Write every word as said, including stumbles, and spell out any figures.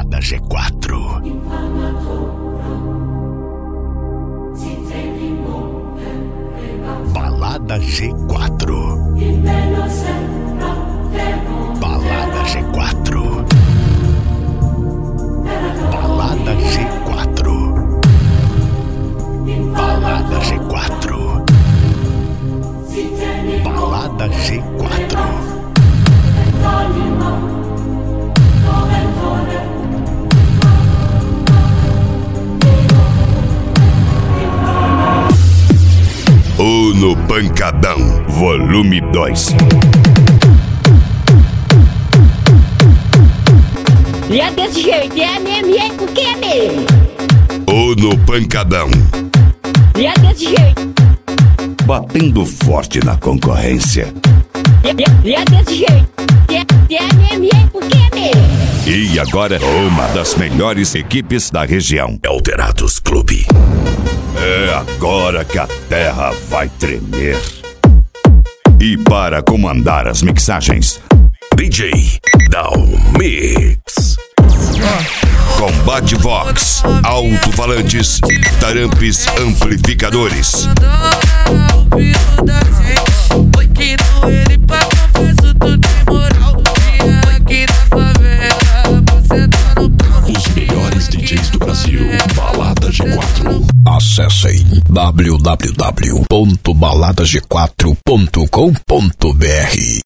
Balada G quatro. Balada G quatro. Balada G quatro. Balada G quatro. Balada G quatro. Balada G quatro. O no Pancadão, volume dois. E é desse jeito, é mesmo, é porque é mesmo. O no Pancadão. E é desse jeito. Batendo forte na concorrência. E é desse jeito, é, é mesmo, é porque é mesmo. E agora, uma das melhores equipes da região, Elderados Clube. É agora que a terra vai tremer. E para comandar as mixagens, D J Down Mix. Combate Vox, alto-falantes, tarampes, amplificadores. Os melhores D Js do Brasil. Balada G quatro. Acessem w w w ponto balada g quatro ponto com ponto b r.